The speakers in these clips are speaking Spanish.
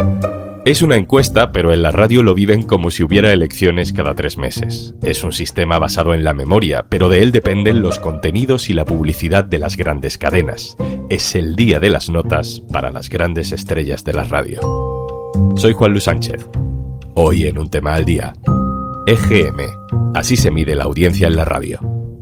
Es una encuesta, pero en la radio lo viven como si hubiera elecciones cada 3 meses. Es un sistema basado en la memoria, pero de él dependen los contenidos y la publicidad de las grandes cadenas. Es el día de las notas para las grandes estrellas de la radio. Soy Juan Luis Sánchez. Hoy en Un Tema al Día. EGM. Así se mide la audiencia en la radio.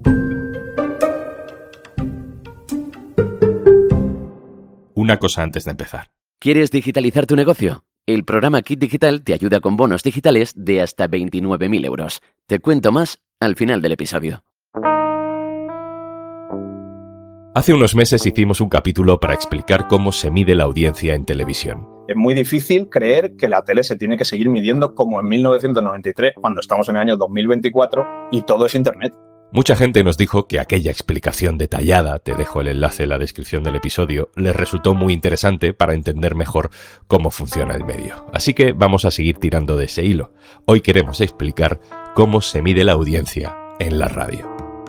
Una cosa antes de empezar. ¿Quieres digitalizar tu negocio? El programa Kit Digital te ayuda con bonos digitales de hasta 29.000 euros. Te cuento más al final del episodio. Hace unos meses hicimos un capítulo para explicar cómo se mide la audiencia en televisión. Es muy difícil creer que la tele se tiene que seguir midiendo como en 1993, cuando estamos en el año 2024 y todo es Internet. Mucha gente nos dijo que aquella explicación detallada, te dejo el enlace en la descripción del episodio, les resultó muy interesante para entender mejor cómo funciona el medio. Así que vamos a seguir tirando de ese hilo. Hoy queremos explicar cómo se mide la audiencia en la radio.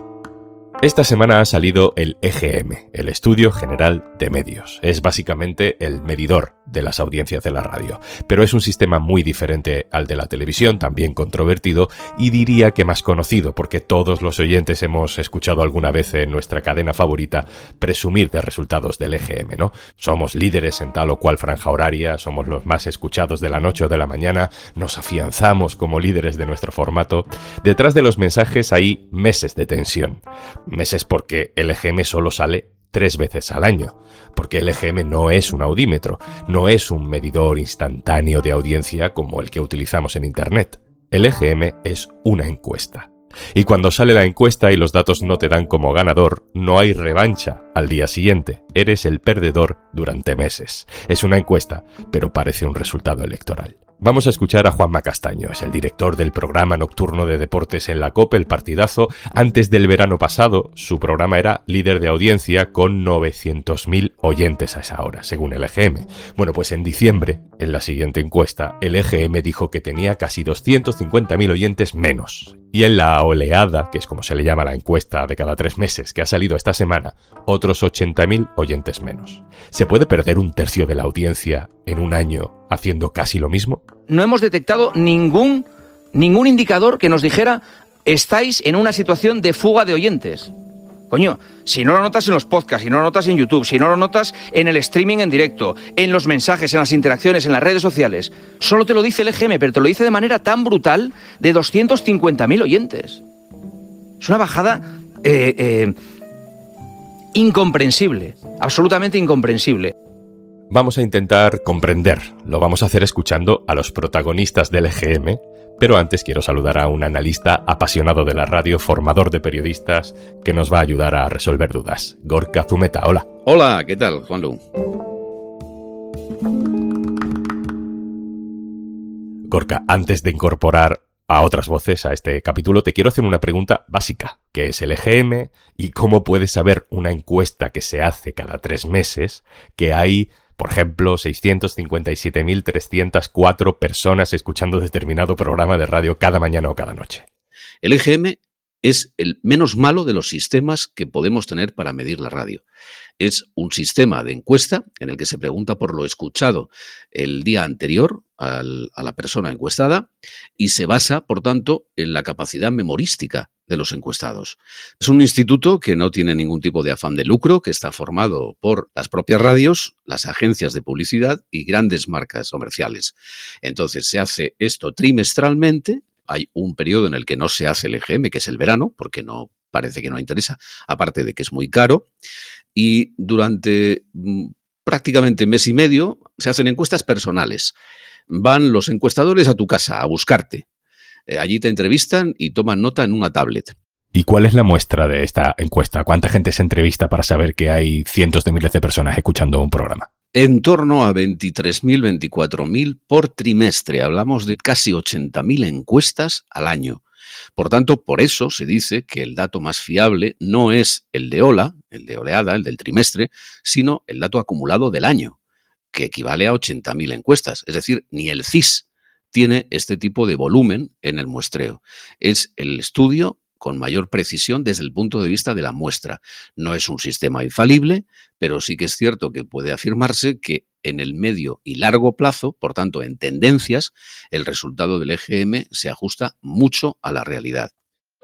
Esta semana ha salido el EGM, el Estudio General de Medios. Es básicamente el medidor de las audiencias de la radio, pero es un sistema muy diferente al de la televisión, también controvertido y diría que más conocido, porque todos los oyentes hemos escuchado alguna vez en nuestra cadena favorita presumir de resultados del EGM, ¿no? Somos líderes en tal o cual franja horaria, somos los más escuchados de la noche o de la mañana, nos afianzamos como líderes de nuestro formato. Detrás de los mensajes hay meses de tensión. Meses porque el EGM solo sale 3 veces al año, porque el EGM no es un audímetro, no es un medidor instantáneo de audiencia como el que utilizamos en Internet. El EGM es una encuesta. Y cuando sale la encuesta y los datos no te dan como ganador, no hay revancha al día siguiente. Eres el perdedor durante meses. Es una encuesta, pero parece un resultado electoral. Vamos a escuchar a Juanma Castaño, es el director del programa nocturno de deportes en la COPE, El Partidazo. Antes del verano pasado, su programa era líder de audiencia con 900.000 oyentes a esa hora, según el EGM. Bueno, pues en diciembre, en la siguiente encuesta, el EGM dijo que tenía casi 250.000 oyentes menos. Y en la oleada, que es como se le llama la encuesta de cada 3 meses que ha salido esta semana, otros 80.000 oyentes menos. ¿Se puede perder un tercio de la audiencia en un año haciendo casi lo mismo? No hemos detectado ningún indicador que nos dijera estáis en una situación de fuga de oyentes. Coño, si no lo notas en los podcasts, si no lo notas en YouTube, si no lo notas en el streaming en directo, en los mensajes, en las interacciones, en las redes sociales, solo te lo dice el EGM, pero te lo dice de manera tan brutal de 250.000 oyentes. Es una bajada incomprensible, absolutamente incomprensible. Vamos a intentar comprender. Lo vamos a hacer escuchando a los protagonistas del EGM, pero antes quiero saludar a un analista apasionado de la radio, formador de periodistas, que nos va a ayudar a resolver dudas. Gorka Zumeta, hola. Hola, ¿qué tal, Juanlu? Gorka, antes de incorporar a otras voces a este capítulo, te quiero hacer una pregunta básica. ¿Qué es el EGM y cómo puedes saber una encuesta que se hace cada 3 meses que hay, por ejemplo, 657.304 personas escuchando determinado programa de radio cada mañana o cada noche? El EGM es el menos malo de los sistemas que podemos tener para medir la radio. Es un sistema de encuesta en el que se pregunta por lo escuchado el día anterior a la persona encuestada y se basa, por tanto, en la capacidad memorística de los encuestados. Es un instituto que no tiene ningún tipo de afán de lucro, que está formado por las propias radios, las agencias de publicidad y grandes marcas comerciales. Entonces se hace esto trimestralmente. Hay un periodo en el que no se hace el EGM, que es el verano, porque no parece que no interesa, aparte de que es muy caro. Y durante prácticamente mes y medio se hacen encuestas personales. Van los encuestadores a tu casa a buscarte. Allí te entrevistan y toman nota en una tablet. ¿Y cuál es la muestra de esta encuesta? ¿Cuánta gente se entrevista para saber que hay cientos de miles de personas escuchando un programa? En torno a 23.000, 24.000 por trimestre. Hablamos de casi 80.000 encuestas al año. Por tanto, por eso se dice que el dato más fiable no es el de OLA, el de oleada, el del trimestre, sino el dato acumulado del año, que equivale a 80.000 encuestas. Es decir, ni el CIS tiene este tipo de volumen en el muestreo. Es el estudio con mayor precisión desde el punto de vista de la muestra. No es un sistema infalible, pero sí que es cierto que puede afirmarse que en el medio y largo plazo, por tanto en tendencias, el resultado del EGM se ajusta mucho a la realidad.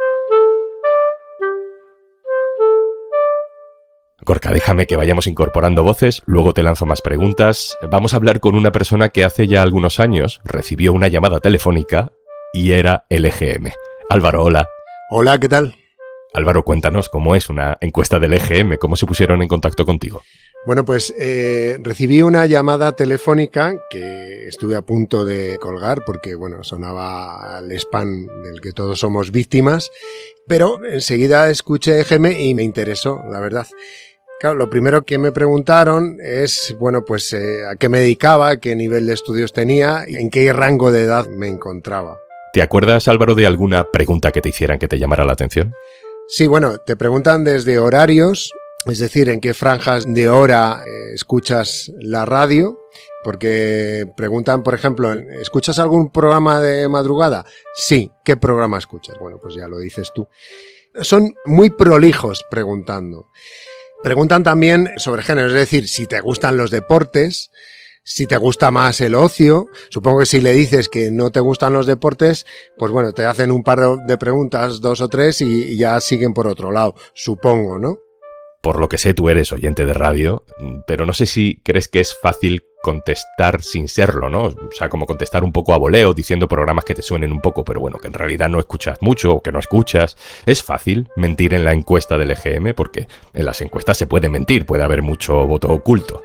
Gorka, déjame que vayamos incorporando voces, luego te lanzo más preguntas. Vamos a hablar con una persona que hace ya algunos años recibió una llamada telefónica y era el EGM. Álvaro, hola. Hola, ¿qué tal? Álvaro, cuéntanos cómo es una encuesta del EGM, cómo se pusieron en contacto contigo. Bueno, pues recibí una llamada telefónica que estuve a punto de colgar porque, bueno, sonaba el spam del que todos somos víctimas, pero enseguida escuché EGM y me interesó, la verdad. Claro, lo primero que me preguntaron es, bueno, pues a qué me dedicaba, qué nivel de estudios tenía y en qué rango de edad me encontraba. ¿Te acuerdas, Álvaro, de alguna pregunta que te hicieran que te llamara la atención? Sí, bueno, te preguntan desde horarios, es decir, en qué franjas de hora escuchas la radio, porque preguntan, por ejemplo, ¿escuchas algún programa de madrugada? Sí, ¿qué programa escuchas? Bueno, pues ya lo dices tú. Son muy prolijos preguntando. Preguntan también sobre género, es decir, si te gustan los deportes, si te gusta más el ocio. Supongo que si le dices que no te gustan los deportes, pues bueno, te hacen un par de preguntas, 2 o 3, y ya siguen por otro lado, supongo, ¿no? Por lo que sé, tú eres oyente de radio, pero no sé si crees que es fácil contestar sin serlo, ¿no? O sea, como contestar un poco a voleo, diciendo programas que te suenen un poco, pero bueno, que en realidad no escuchas mucho o que no escuchas. ¿Es fácil mentir en la encuesta del EGM? Porque en las encuestas se puede mentir, puede haber mucho voto oculto.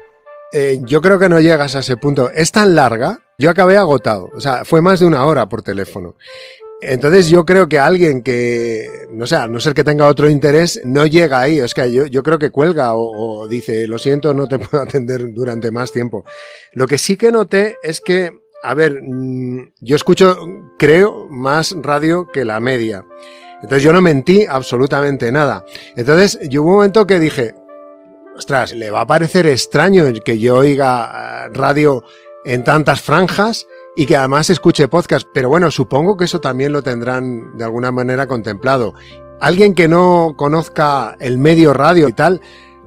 Yo creo que no llegas a ese punto. Es tan larga, yo acabé agotado. O sea, fue más de 1 hora por teléfono. Entonces yo creo que alguien que, no sé, a no ser que tenga otro interés, no llega ahí. Es que yo creo que cuelga o dice, lo siento, no te puedo atender durante más tiempo. Lo que sí que noté es que, a ver, yo escucho, creo, más radio que la media. Entonces yo no mentí absolutamente nada. Entonces yo hubo un momento que dije, ostras, le va a parecer extraño que yo oiga radio en tantas franjas y que además escuche podcast, pero bueno, supongo que eso también lo tendrán de alguna manera contemplado. Alguien que no conozca el medio radio y tal,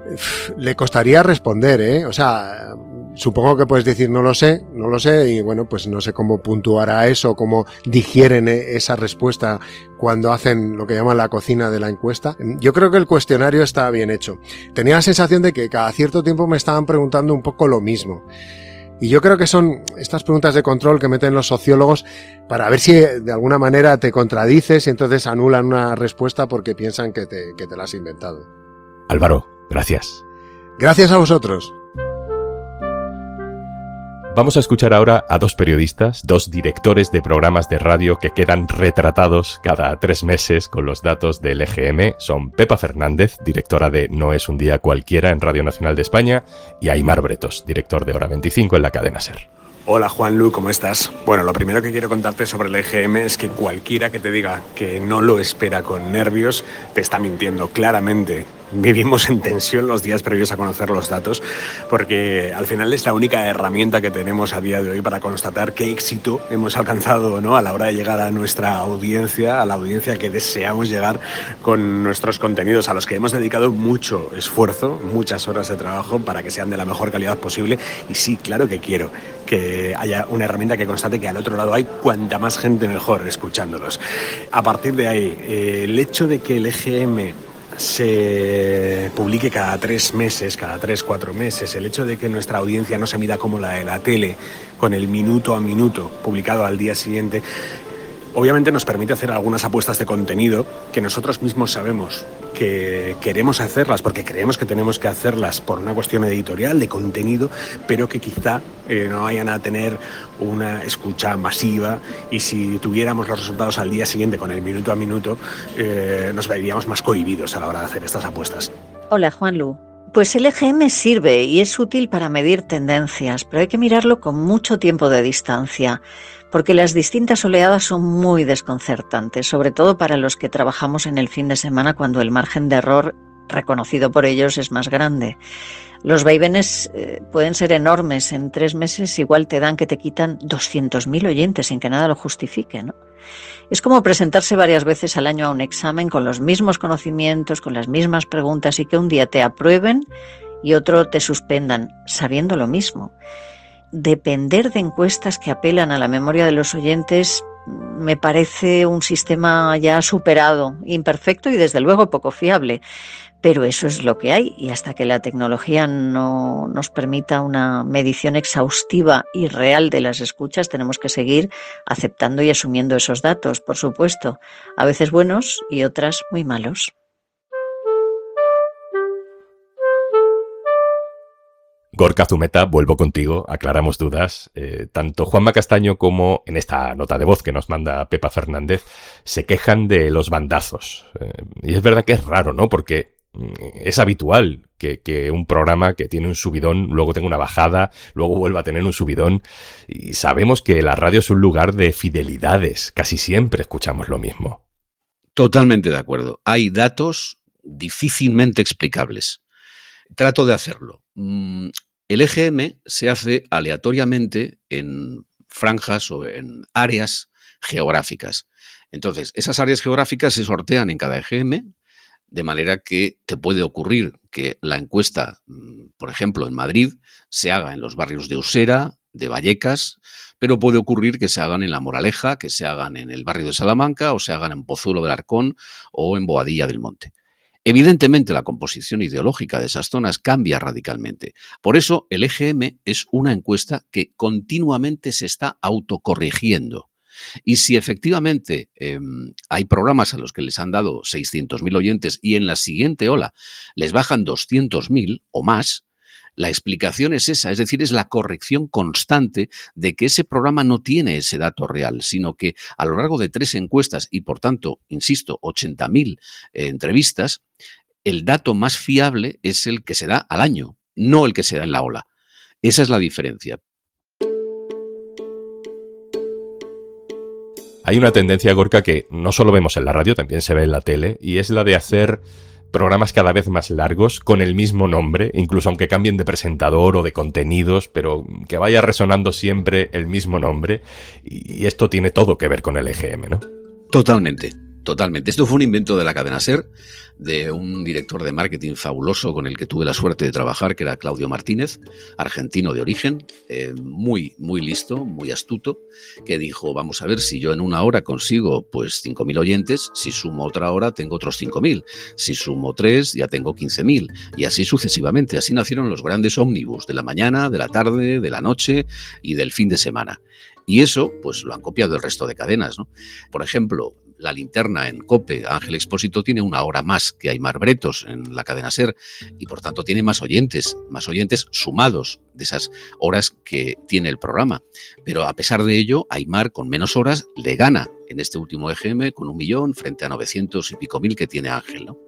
le costaría responder, ¿eh? O sea, supongo que puedes decir no lo sé, y bueno, pues no sé cómo puntuará eso, cómo digieren esa respuesta cuando hacen lo que llaman la cocina de la encuesta. Yo creo que el cuestionario está bien hecho. Tenía la sensación de que cada cierto tiempo me estaban preguntando un poco lo mismo. Y yo creo que son estas preguntas de control que meten los sociólogos para ver si de alguna manera te contradices y entonces anulan una respuesta porque piensan que te la has inventado. Álvaro, gracias. Gracias a vosotros. Vamos a escuchar ahora a 2 periodistas, 2 directores de programas de radio que quedan retratados cada 3 meses con los datos del EGM. Son Pepa Fernández, directora de No es un día cualquiera en Radio Nacional de España, y Aimar Bretos, director de Hora 25 en la cadena SER. Hola Juanlu, ¿cómo estás? Bueno, lo primero que quiero contarte sobre el EGM es que cualquiera que te diga que no lo espera con nervios te está mintiendo claramente. Vivimos en tensión los días previos a conocer los datos porque al final es la única herramienta que tenemos a día de hoy para constatar qué éxito hemos alcanzado, ¿no?, a la hora de llegar a nuestra audiencia, a la audiencia que deseamos llegar con nuestros contenidos, a los que hemos dedicado mucho esfuerzo, muchas horas de trabajo para que sean de la mejor calidad posible. Y sí, claro que quiero que haya una herramienta que constate que al otro lado hay cuanta más gente mejor escuchándolos. A partir de ahí, el hecho de que el EGM se publique cada 3 meses, cada 3-4 meses, el hecho de que nuestra audiencia no se mida como la de la tele, con el minuto a minuto publicado al día siguiente, obviamente nos permite hacer algunas apuestas de contenido que nosotros mismos sabemos que queremos hacerlas porque creemos que tenemos que hacerlas por una cuestión editorial, de contenido, pero que quizá no vayan a tener una escucha masiva, y si tuviéramos los resultados al día siguiente con el minuto a minuto, nos veríamos más cohibidos a la hora de hacer estas apuestas. Hola Juanlu. Pues el EGM sirve y es útil para medir tendencias, pero hay que mirarlo con mucho tiempo de distancia, porque las distintas oleadas son muy desconcertantes, sobre todo para los que trabajamos en el fin de semana cuando el margen de error reconocido por ellos es más grande. Los vaivenes pueden ser enormes. En 3 meses igual te dan que te quitan 200.000 oyentes sin que nada lo justifique, ¿no? Es como presentarse varias veces al año a un examen con los mismos conocimientos, con las mismas preguntas, y que un día te aprueben y otro te suspendan, sabiendo lo mismo. Depender de encuestas que apelan a la memoria de los oyentes me parece un sistema ya superado, imperfecto y desde luego poco fiable. Pero eso es lo que hay, y hasta que la tecnología no nos permita una medición exhaustiva y real de las escuchas, tenemos que seguir aceptando y asumiendo esos datos, por supuesto, a veces buenos y otras muy malos. Gorka Zumeta, vuelvo contigo, aclaramos dudas. Tanto Juanma Castaño como en esta nota de voz que nos manda Pepa Fernández se quejan de los bandazos. Y es verdad que es raro, ¿no? Porque es habitual que un programa que tiene un subidón luego tenga una bajada, luego vuelva a tener un subidón. Y sabemos que la radio es un lugar de fidelidades. Casi siempre escuchamos lo mismo. Totalmente de acuerdo. Hay datos difícilmente explicables. Trato de hacerlo. El EGM se hace aleatoriamente en franjas o en áreas geográficas. Entonces, esas áreas geográficas se sortean en cada EGM, de manera que te puede ocurrir que la encuesta, por ejemplo, en Madrid, se haga en los barrios de Usera, de Vallecas, pero puede ocurrir que se hagan en La Moraleja, que se hagan en el barrio de Salamanca, o se hagan en Pozuelo del Arcón o en Boadilla del Monte. Evidentemente, la composición ideológica de esas zonas cambia radicalmente. Por eso, el EGM es una encuesta que continuamente se está autocorrigiendo. Y si efectivamente hay programas a los que les han dado 600.000 oyentes y en la siguiente ola les bajan 200.000 o más, la explicación es esa, es decir, es la corrección constante de que ese programa no tiene ese dato real, sino que a lo largo de 3 encuestas y, por tanto, insisto, 80.000 entrevistas, el dato más fiable es el que se da al año, no el que se da en la ola. Esa es la diferencia. Hay una tendencia, Gorka, que no solo vemos en la radio, también se ve en la tele, y es la de hacer programas cada vez más largos con el mismo nombre, incluso aunque cambien de presentador o de contenidos, pero que vaya resonando siempre el mismo nombre. Y esto tiene todo que ver con el EGM, ¿no? Totalmente. Totalmente. Esto fue un invento de la cadena SER, de un director de marketing fabuloso con el que tuve la suerte de trabajar, que era Claudio Martínez, argentino de origen, muy, muy listo, muy astuto, que dijo, vamos a ver, si yo en una hora consigo pues 5.000 oyentes, si sumo otra hora tengo otros 5.000, si sumo 3 ya tengo 15.000, y así sucesivamente. Así nacieron los grandes ómnibus de la mañana, de la tarde, de la noche y del fin de semana. Y eso pues lo han copiado el resto de cadenas, ¿no? Por ejemplo, La Linterna en COPE, Ángel Expósito, tiene una hora más que Aimar Bretos en la cadena SER y por tanto tiene más oyentes sumados de esas horas que tiene el programa. Pero a pesar de ello, Aimar con menos horas le gana en este último EGM con 1 millón frente a 900 y pico mil que tiene Ángel, ¿no?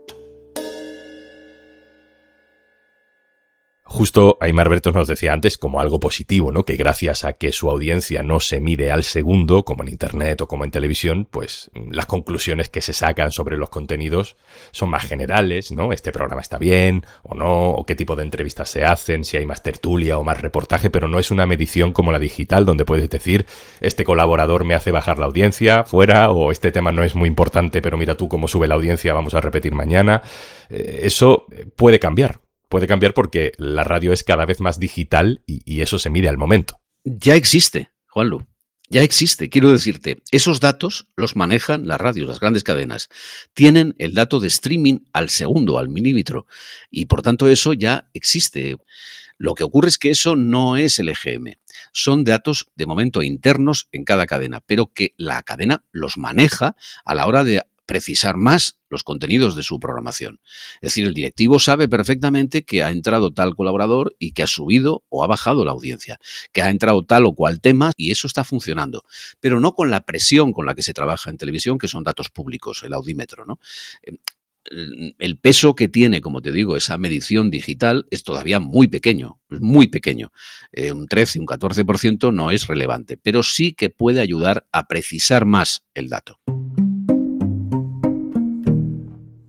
Justo Aimar Bretos nos decía antes como algo positivo, ¿no? Que gracias a que su audiencia no se mide al segundo, como en internet o como en televisión, pues las conclusiones que se sacan sobre los contenidos son más generales, ¿no? Este programa está bien o no, o qué tipo de entrevistas se hacen, si hay más tertulia o más reportaje, pero no es una medición como la digital, donde puedes decir, este colaborador me hace bajar la audiencia, fuera, o este tema no es muy importante, pero mira tú cómo sube la audiencia, vamos a repetir mañana. Eso puede cambiar. Puede cambiar porque la radio es cada vez más digital y eso se mide al momento. Ya existe, Juanlu, ya existe. Quiero decirte, esos datos los manejan las radios, las grandes cadenas. Tienen el dato de streaming al segundo, al milímetro, y por tanto eso ya existe. Lo que ocurre es que eso no es el EGM. Son datos de momento internos en cada cadena, pero que la cadena los maneja a la hora de precisar más los contenidos de su programación. Es decir, el directivo sabe perfectamente que ha entrado tal colaborador y que ha subido o ha bajado la audiencia, que ha entrado tal o cual tema y eso está funcionando, pero no con la presión con la que se trabaja en televisión, que son datos públicos, el audímetro, ¿no? El peso que tiene, como te digo, esa medición digital es todavía muy pequeño, muy pequeño. Un 13, un 14% no es relevante, pero sí que puede ayudar a precisar más el dato.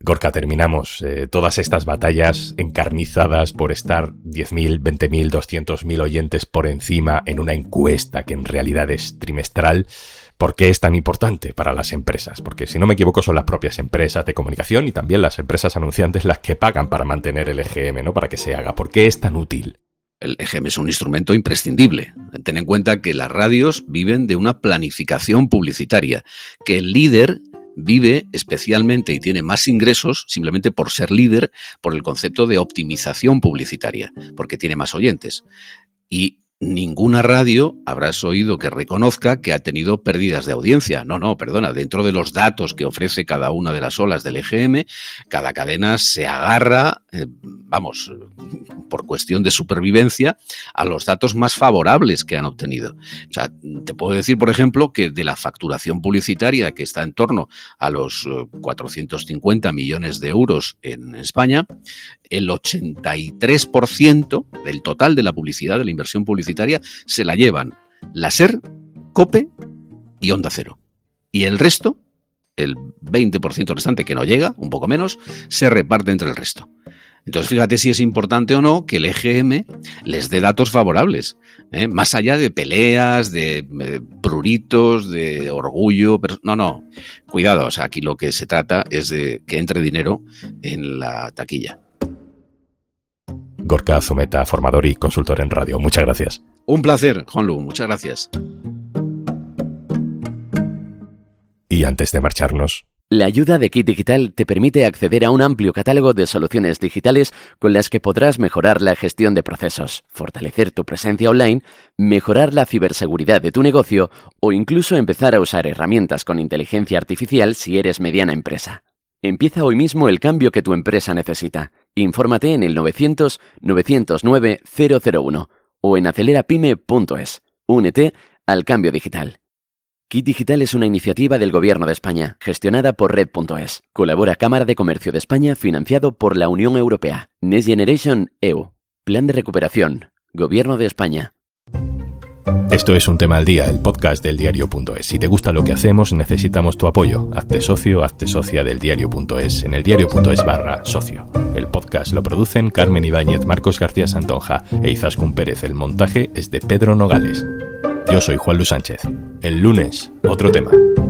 Gorka, terminamos. Todas estas batallas encarnizadas por estar 10.000, 20.000, 200.000 oyentes por encima en una encuesta que en realidad es trimestral. ¿Por qué es tan importante para las empresas? Porque, si no me equivoco, son las propias empresas de comunicación y también las empresas anunciantes las que pagan para mantener el EGM, ¿no? Para que se haga. ¿Por qué es tan útil? El EGM es un instrumento imprescindible. Ten en cuenta que las radios viven de una planificación publicitaria, que el líder vive especialmente y tiene más ingresos simplemente por ser líder, por el concepto de optimización publicitaria, porque tiene más oyentes. Y ninguna radio habrás oído que reconozca que ha tenido pérdidas de audiencia. No, perdona. Dentro de los datos que ofrece cada una de las olas del EGM, cada cadena se agarra, por cuestión de supervivencia, a los datos más favorables que han obtenido. O sea, te puedo decir, por ejemplo, que de la facturación publicitaria, que está en torno a los 450 millones de euros en España, el 83% del total de la publicidad, de la inversión publicitaria, se la llevan la SER, COPE y Onda Cero. Y el resto, el 20% restante, que no llega, un poco menos, se reparte entre el resto. Entonces, fíjate si es importante o no que el EGM les dé datos favorables, más allá de peleas, de pruritos, de orgullo. Pero no, cuidado, o sea, aquí lo que se trata es de que entre dinero en la taquilla. Gorka Zumeta, formador y consultor en radio. Muchas gracias. Un placer, Juanlu, muchas gracias. Y antes de marcharnos... La ayuda de Kit Digital te permite acceder a un amplio catálogo de soluciones digitales con las que podrás mejorar la gestión de procesos, fortalecer tu presencia online, mejorar la ciberseguridad de tu negocio o incluso empezar a usar herramientas con inteligencia artificial si eres mediana empresa. Empieza hoy mismo el cambio que tu empresa necesita. Infórmate en el 900-909-001 o en acelerapyme.es. Únete al cambio digital. Kit Digital es una iniciativa del Gobierno de España, gestionada por Red.es. Colabora Cámara de Comercio de España, financiado por la Unión Europea. Next Generation EU. Plan de recuperación. Gobierno de España. Esto es Un Tema al Día, el podcast del diario.es. Si te gusta lo que hacemos, necesitamos tu apoyo. Hazte socio, hazte socia del diario.es en el diario.es/socio. El podcast lo producen Carmen Ibáñez, Marcos García Santonja e Izaskun Pérez. El montaje es de Pedro Nogales. Yo soy Juan Luis Sánchez. El lunes, otro tema.